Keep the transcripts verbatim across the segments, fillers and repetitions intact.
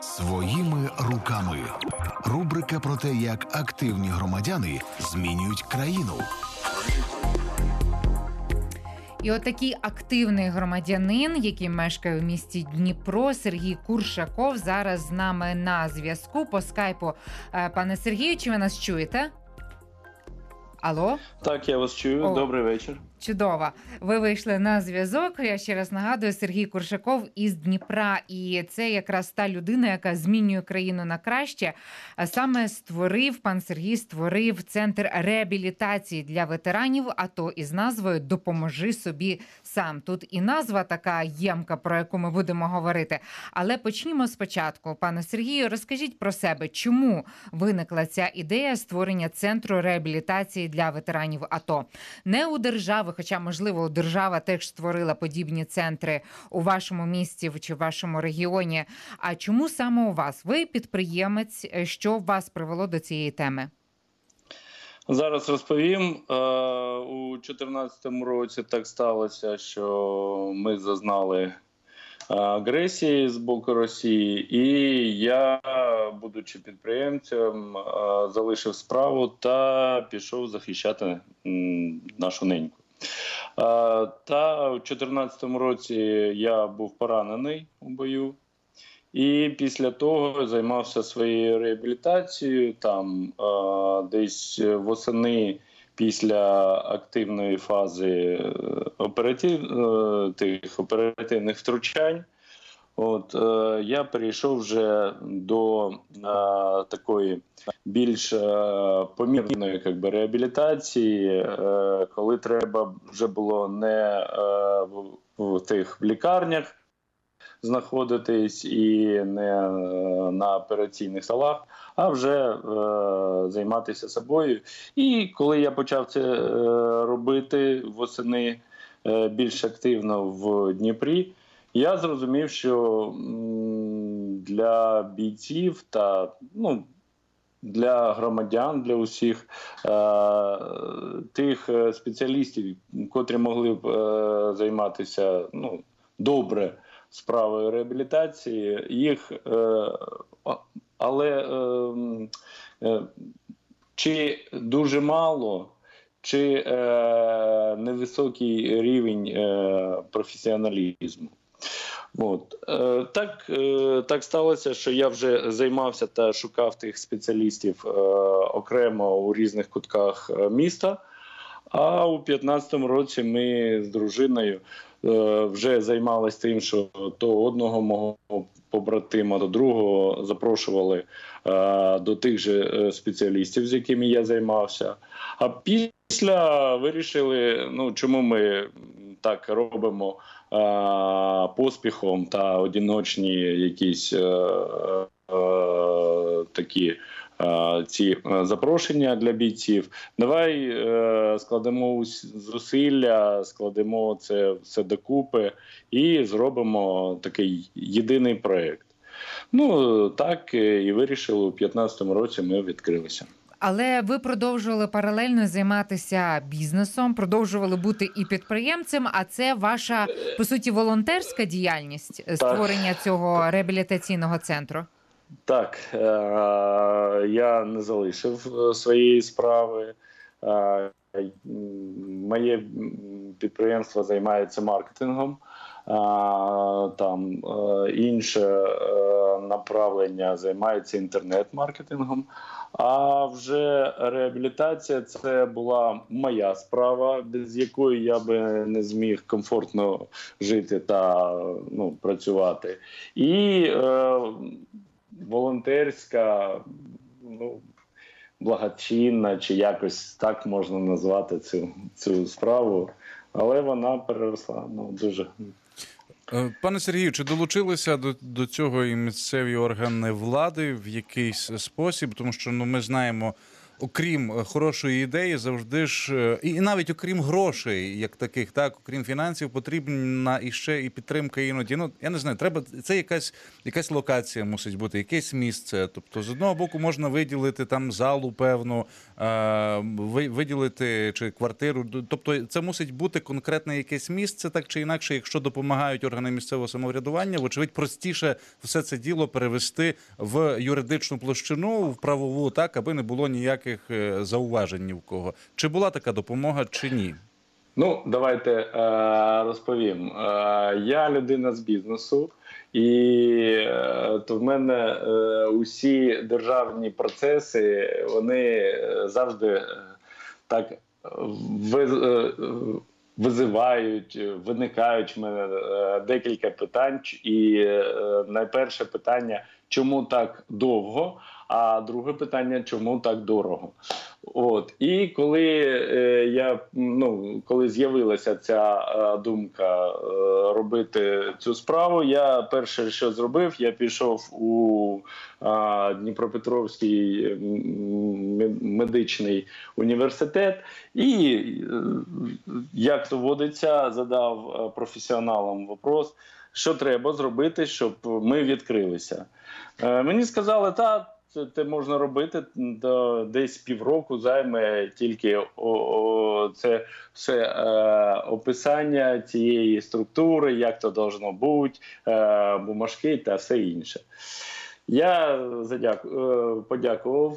Своїми руками. Рубрика про те, як активні громадяни змінюють країну. І отакий активний громадянин, який мешкає в місті Дніпро, Сергій Куршаков, зараз з нами на зв'язку по скайпу. Пане Сергію, чи ви нас чуєте? Алло? Так, я вас чую. О. Добрий вечір. Чудово. Ви вийшли на зв'язок. Я ще раз нагадую, Сергій Куршаков із Дніпра. І це якраз та людина, яка змінює країну на краще. А саме створив, пан Сергій створив центр реабілітації для ветеранів АТО із назвою «Допоможи собі сам». Тут і назва така ємка, про яку ми будемо говорити. Але почнімо спочатку. Пане Сергію, розкажіть про себе, чому виникла ця ідея створення центру реабілітації для ветеранів АТО? Не у держави, хоча, можливо, держава теж створила подібні центри у вашому місті чи в вашому регіоні. А чому саме у вас? Ви підприємець, що вас привело до цієї теми? Зараз розповім. У дві тисячі чотирнадцятому році так сталося, що ми зазнали агресії з боку Росії, і я, будучи підприємцем, залишив справу та пішов захищати нашу неньку. Та у дві тисячі чотирнадцятому році я був поранений у бою, і після того займався своєю реабілітацією. Там десь восени, після активної фази оператив, тих оперативних втручань, от, е, я перейшов вже до е, такої більш е, помірної як би, реабілітації, е, коли треба вже було не е, в, в тих в лікарнях знаходитись і не е, на операційних столах, а вже е, займатися собою. І коли я почав це е, робити восени е, більш активно в Дніпрі, я зрозумів, що м, для бійців та ну, для громадян, для усіх е, тих спеціалістів, котрі могли б е, займатися ну, добре справою реабілітації, їх, е, але е, е, чи дуже мало, чи е, невисокий рівень е, професіоналізму. От. Е, так, е, так сталося, що я вже займався та шукав тих спеціалістів е, окремо у різних кутках міста, а у п'ятнадцятому році ми з дружиною е, вже займалися тим, що то одного мого побратима, до другого запрошували е, до тих же спеціалістів, з якими я займався. А після вирішили, ну, чому ми так робимо е, поспіхом та одиночні якісь е, е, такі е, ці запрошення для бійців. Давай е, складемо зусилля, складемо це все докупи і зробимо такий єдиний проєкт. Ну, так і вирішили, у п'ятнадцятому році ми відкрилися. Але ви продовжували паралельно займатися бізнесом, продовжували бути і підприємцем, а це ваша, по суті, волонтерська діяльність, так, створення цього реабілітаційного центру? Так, е- я не залишив своєї справи. Е- моє підприємство займається маркетингом. Там інше направлення займається інтернет-маркетингом. А вже реабілітація – це була моя справа, без якої я би не зміг комфортно жити та ну, працювати. І е, волонтерська, ну, благочинна, чи якось так можна назвати цю, цю справу, але вона переросла ну, дуже. Пане Сергію, чи долучилися до, до цього і місцеві органи влади в якийсь спосіб? Тому що ну, ми знаємо окрім хорошої ідеї, завжди ж, і навіть окрім грошей, як таких, так, окрім фінансів, потрібна іще і підтримка іноді. Ну, я не знаю, треба, це якась, якась локація мусить бути, якесь місце. Тобто, з одного боку, можна виділити там залу певну, виділити чи квартиру. Тобто, це мусить бути конкретне якесь місце, так чи інакше, якщо допомагають органи місцевого самоврядування, вочевидь, простіше все це діло перевести в юридичну площину, в правову, так, аби не було ніяких зауважень ні в кого. Чи була така допомога, чи ні? Ну, давайте е, розповім. Е, я людина з бізнесу, і е, то в мене е, усі державні процеси, вони завжди е, так виз, е, визивають, виникають в мене е, декілька питань. І е, найперше питання, чому так довго? А друге питання, чому так дорого? От. І коли е, я, ну, коли з'явилася ця е, думка е, робити цю справу, я перше, що зробив, я пішов у е, Дніпропетровський медичний університет і, е, як то водиться, задав професіоналам вопрос, що треба зробити, щоб ми відкрилися. Е, мені сказали, та, Це, це можна робити, до, десь півроку займе тільки о, о, це все е, описання цієї структури, як то должно бути, е, бумажки та все інше. Я задяку, е, подякував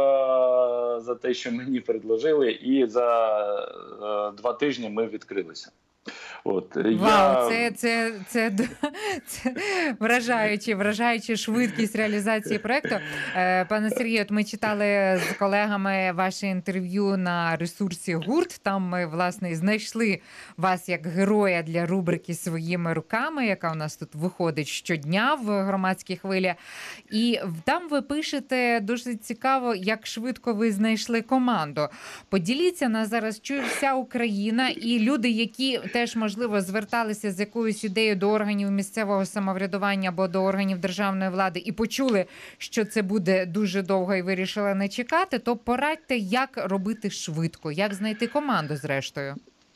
е, за те, що мені предложили, і за е, два тижні ми відкрилися. От, Вау, я... це, це, це, це вражаюче, вражаюча швидкість реалізації проєкту. Пане Сергію, от ми читали з колегами ваше інтерв'ю на ресурсі ГУРТ. Там ми, власне, знайшли вас як героя для рубрики «Своїми руками», яка у нас тут виходить щодня в громадській хвилі. І там ви пишете дуже цікаво, як швидко ви знайшли команду. Поділіться, нас зараз чує вся Україна, і люди, які теж, можливо, зверталися з якоюсь ідеєю до органів місцевого самоврядування або до органів державної влади і почули, що це буде дуже довго і вирішили не чекати, то порадьте, як робити швидко, як знайти команду зрештою.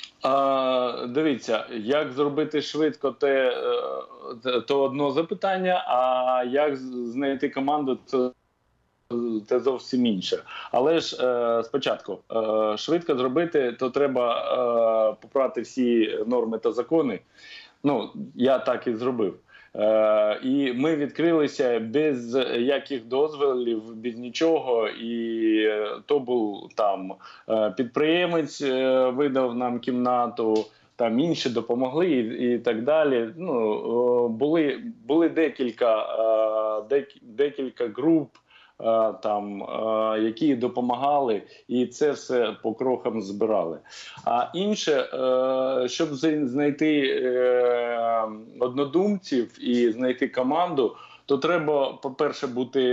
А, дивіться, як зробити швидко, те, то одно запитання, а як знайти команду, це це зовсім інше. Але ж е, спочатку е, швидко зробити, то треба е, попрати всі норми та закони. Ну, я так і зробив. Е, і ми відкрилися без яких дозволів, без нічого. І е, то був там е, підприємець, е, видав нам кімнату, там інші допомогли і, і так далі. Ну, е, були, були декілька, е, дек, декілька груп, там, які допомагали, і це все по крохам збирали. А інше, щоб знайти однодумців і знайти команду, то треба, по-перше, бути,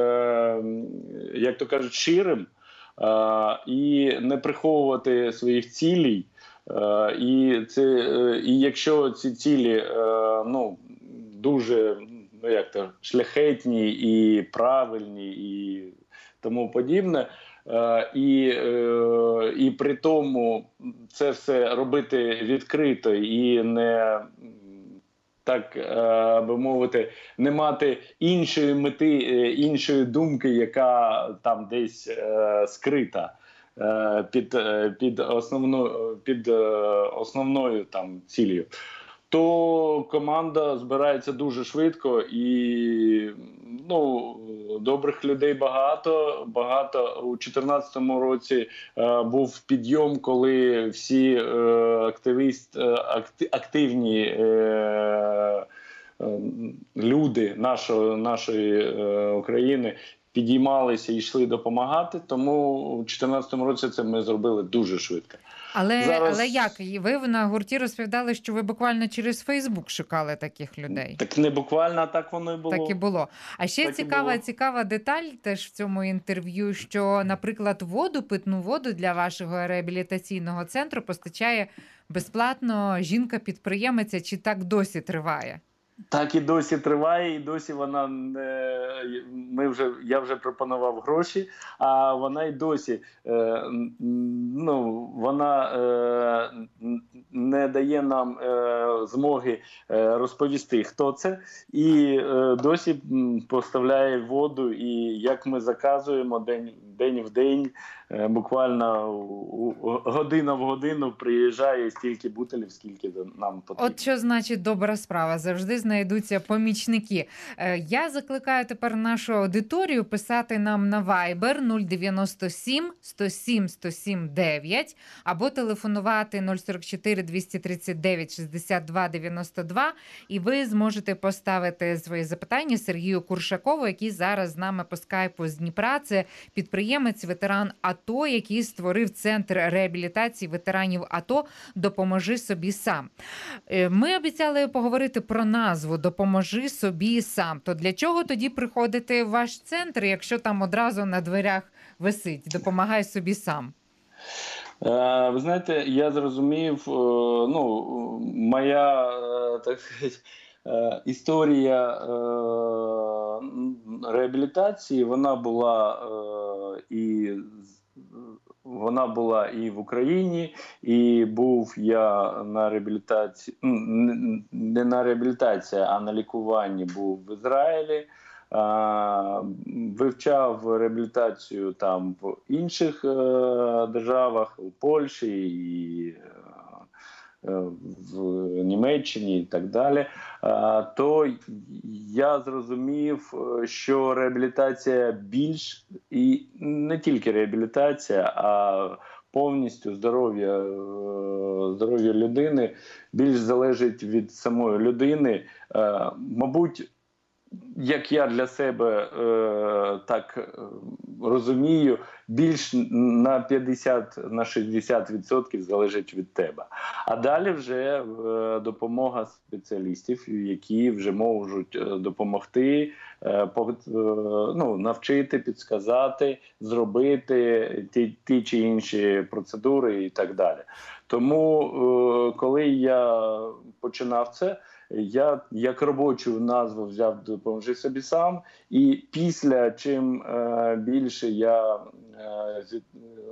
як то кажуть, щирим і не приховувати своїх цілей. І, це, і якщо ці цілі, ну, дуже, ну, як то, шляхетні і правильні і тому подібне, е, і, е, і при тому це все робити відкрито і не, так би мовити, не мати іншої мети, іншої думки, яка там десь е, скрита е, під, під, основною, під основною там цілею, то команда збирається дуже швидко і, ну, добрих людей багато. Багато. У чотирнадцятому році е, був підйом, коли всі е, активіст, е, акти, активні е, е, люди нашої, нашої е, України підіймалися і йшли допомагати, тому у дві тисячі чотирнадцятому році це ми зробили дуже швидко. Але, Зараз... але як? Ви на гурті розповідали, що ви буквально через Фейсбук шукали таких людей. Так не буквально, а так воно і було. Так і було. А ще так цікава, цікава деталь теж в цьому інтерв'ю, що, наприклад, воду, питну воду для вашого реабілітаційного центру постачає безплатно жінка-підприємиця, чи так досі триває? Так і досі триває, і досі вона не ми вже я вже пропонував гроші, а вона й досі е, ну вона е, не дає нам е, змоги е, розповісти, хто це, і е, досі поставляє воду. І як ми заказуємо день день в день, е, буквально у, у, година в годину приїжджає стільки бутилів, скільки нам потрібно. От що значить добра справа, завжди знайдуться помічники. Я закликаю тепер нашу аудиторію писати нам на Viber нуль дев'яносто сім сто сім сто сім дев'ять або телефонувати нуль сорок чотири двісті тридцять дев'ять шістдесят два дев'яносто два, і ви зможете поставити свої запитання Сергію Куршакову, який зараз з нами по скайпу з Дніпра. Це підприємець, ветеран АТО, який створив Центр реабілітації ветеранів АТО «Допоможи собі сам». Ми обіцяли поговорити про назву «Допоможи собі сам». То для чого тоді приходити в ваш центр, якщо там одразу на дверях висить «Допомагай собі сам»? Ви знаєте, я зрозумів, ну, моя, так сказати, історія реабілітації, вона була і Вона була і в Україні, і був я на реабілітації, не на реабілітації, а на лікуванні був в Ізраїлі. Вивчав реабілітацію там в інших державах, у Польщі і в Німеччині і так далі, то я зрозумів, що реабілітація більш, і не тільки реабілітація, а повністю здоров'я здоров'я людини більш залежить від самої людини. Мабуть, як я для себе е, так розумію, більш на п'ятдесят на шістдесят відсотків залежить від тебе. А далі вже е, допомога спеціалістів, які вже можуть допомогти, е, по, е, ну, навчити, підсказати, зробити ті, ті чи інші процедури і так далі. Тому, е, коли я починав це, я як робочу назву взяв «Допоможи собі сам», і після, чим е, більше я е, зі,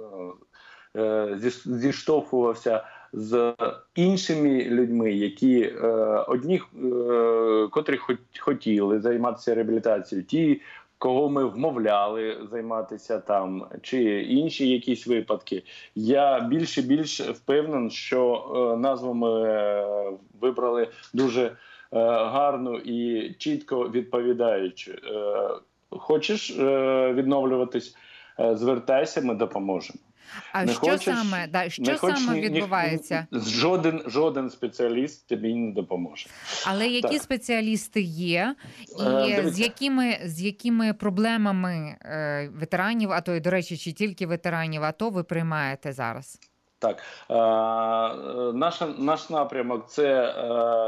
е, зіштовхувався з іншими людьми, які е, одні, е, котрі хотіли займатися реабілітацією, ті, кого ми вмовляли займатися там, чи інші якісь випадки, я більш і більш впевнений, що е, назву ми е, вибрали дуже е, гарну і чітко відповідаючу. Е, хочеш е, відновлюватись, е, звертайся, ми допоможемо. А не що хочеш, саме, да, що не саме хочеш, відбувається? Ні, жоден, жоден спеціаліст тобі не допоможе. Але які так. спеціалісти є, і Е, з якими, з якими проблемами е, ветеранів АТО, і, до речі, чи тільки ветеранів АТО ви приймаєте зараз? Так, е, наш, наш напрямок – це е,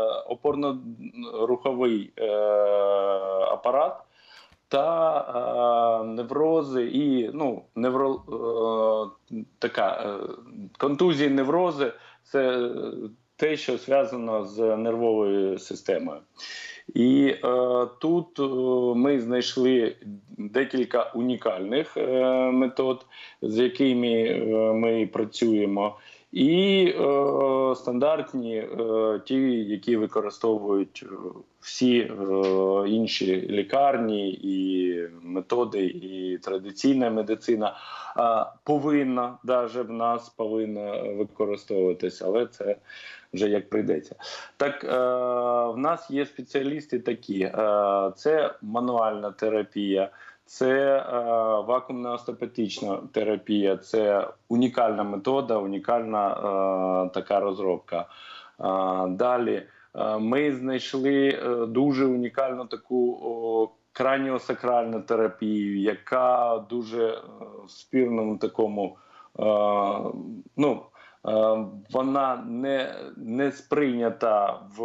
опорно-руховий е, апарат та е, неврози і, ну, невро, е, така, е, контузії, неврози – це те, що зв'язано з нервовою системою. І е, тут е, ми знайшли декілька унікальних е, метод, з якими е, ми працюємо, і е, стандартні е, ті, які використовують всі е, інші лікарні і методи, і традиційна медицина е, повинна, навіть в нас повинна використовуватися, але це вже як прийдеться. Так, е, в нас є спеціалісти такі, е, це мануальна терапія, це е, вакуумна остеопатична терапія, це унікальна метода, унікальна е, така розробка. Е, далі е, ми знайшли е, дуже унікальну таку о, краніосакральну терапію, яка дуже е, в спірному такому, е, ну, е, вона не, не сприйнята в,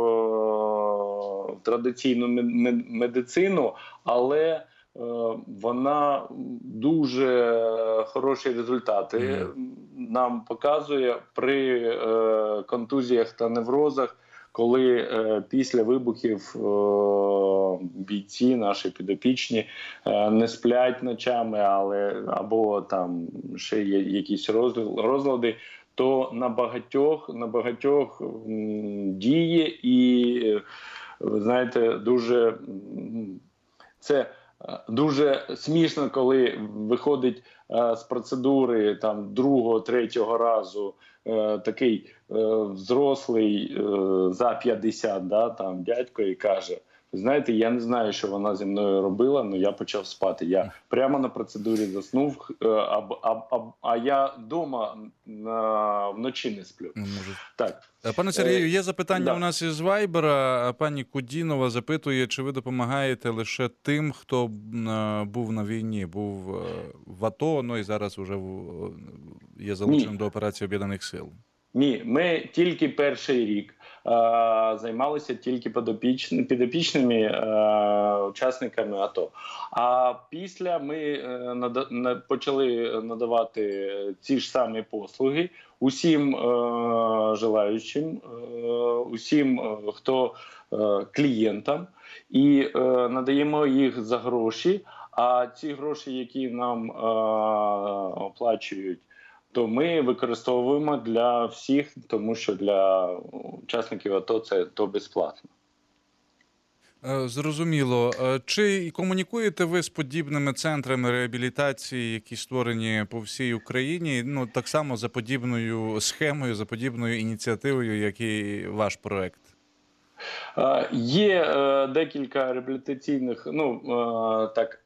в традиційну медицину, але вона дуже хороші результати mm. нам показує при е, контузіях та неврозах, коли е, після вибухів е, бійці, наші підопічні, е, не сплять ночами, але або там ще є якісь розлади, то на багатьох, на багатьох м, діє і, ви знаєте, дуже це дуже смішно, коли виходить е, з процедури там другого, третього разу е, такий е, взрослий е, за п'ятдесят, да, там дядько, і каже: знаєте, я не знаю, що вона зі мною робила, але я почав спати. Я прямо на процедурі заснув, а, а, а, а я вдома на, вночі не сплю. Може. Так. Пане Сергію, є запитання да. у нас із Вайбера. Пані Кудінова запитує, чи ви допомагаєте лише тим, хто був на війні, був в АТО, ну і зараз вже є залученим до операції Об'єднаних Сил. Ні, ми тільки перший рік а, займалися тільки підопічними, підопічними а, учасниками АТО. А після ми а, нада, на, почали надавати ці ж самі послуги усім а, желаючим, а, усім, а, хто а, клієнтам, і а, надаємо їх за гроші. А ці гроші, які нам а, оплачують, то ми використовуємо для всіх, тому що для учасників АТО це то безплатно. Зрозуміло. Чи комунікуєте ви з подібними центрами реабілітації, які створені по всій Україні, ну так само за подібною схемою, за подібною ініціативою, як і ваш проект? Є декілька реабілітаційних, ну так,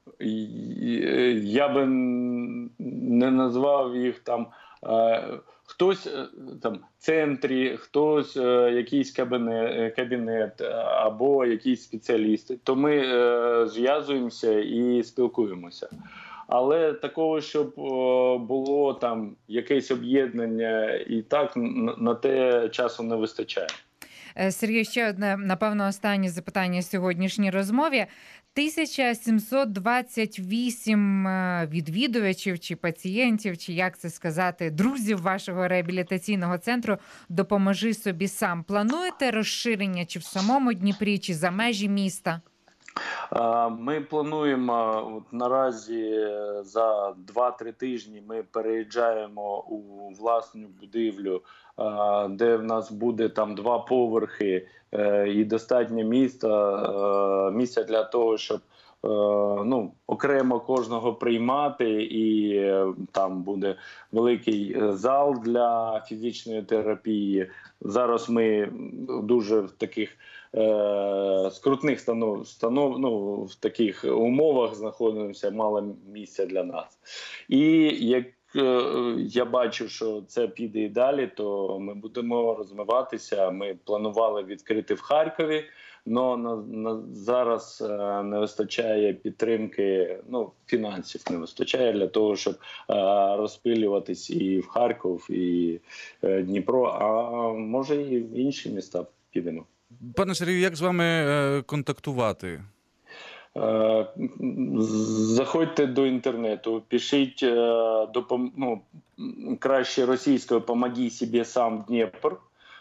я би не назвав їх там, хтось там в центрі, хтось якийсь кабінет, кабінет або якісь спеціалісти, то ми зв'язуємося і спілкуємося. Але такого, щоб було там якесь об'єднання, і так на те часу не вистачає. Сергій, ще одне, напевно, останнє запитання сьогоднішній розмові. тисяча сімсот двадцять вісім відвідувачів чи пацієнтів, чи як це сказати, друзів вашого реабілітаційного центру «Допоможи собі сам». Плануєте розширення чи в самому Дніпрі, чи за межі міста? Ми плануємо, от наразі за два-три тижні ми переїжджаємо у власну будівлю, де в нас буде там два поверхи і достатньо місця, місця для того, щоб ну, окремо кожного приймати, і там буде великий зал для фізичної терапії. Зараз ми дуже в таких е, скрутних станов, станов, ну, в таких умовах знаходимося, мало місця для нас. І як е, я бачу, що це піде і далі, то ми будемо розвиватися. Ми планували відкрити в Харкові, але на, на, зараз е, не вистачає підтримки, ну, фінансів не вистачає для того, щоб е, розпилюватись і в Харків, і е, Дніпро, а може і в інші міста підемо. Пане Сергію, як з вами е, контактувати? Е, заходьте до інтернету, пишіть е, допом... ну, краще російською «Помоги собі сам, Дніпр».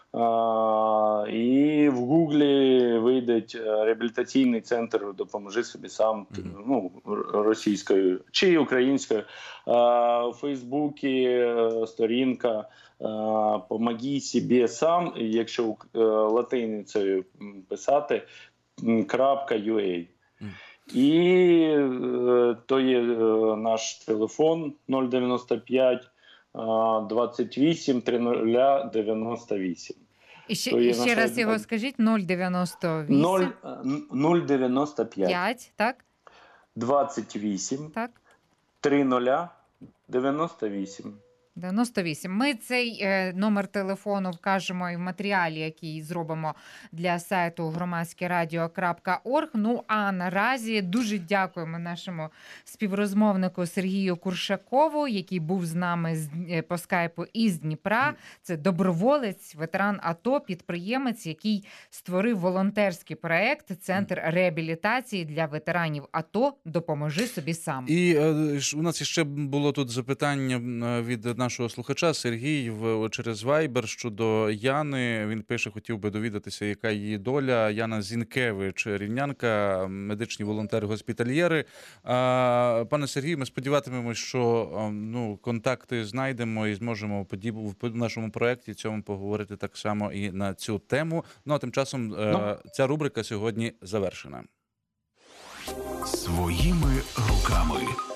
Uh, і в Гуглі вийде реабілітаційний центр «Допоможи собі сам», mm-hmm. ну, російською чи українською. Uh, у Фейсбуці сторінка uh, «Помоги собі сам», якщо uh, латиницею писати, .ua. Mm-hmm. І uh, то є uh, наш телефон нуль дев'яносто п'ять двадцять вісім тридцять дев'яносто вісім. І ще, і ще раз його скажіть, нуль дев'яносто вісім. нуль дев'яносто п'ять. п'ять, так? двадцять вісім. Так. тридцять дев'яносто вісім. дев'яносто вісім. Ми цей е, номер телефону вкажемо і в матеріалі, який зробимо для сайту громадське радіо крапка орг. Ну, а наразі дуже дякуємо нашому співрозмовнику Сергію Куршакову, який був з нами з, е, по скайпу із Дніпра. Це доброволець, ветеран АТО, підприємець, який створив волонтерський проект «Центр реабілітації для ветеранів АТО. Допоможи собі сам». І е, у нас ще було тут запитання від нашого слухача. Сергій в через Viber щодо Яни. Він пише, хотів би довідатися, яка її доля. Яна Зінкевич, рівнянка, медичні волонтери-госпітальєри. Пане Сергію, ми сподіватимемось, що ну, контакти знайдемо і зможемо в нашому проєкті цьому поговорити так само і на цю тему. Ну, а тим часом ну. ця рубрика сьогодні завершена. Своїми руками.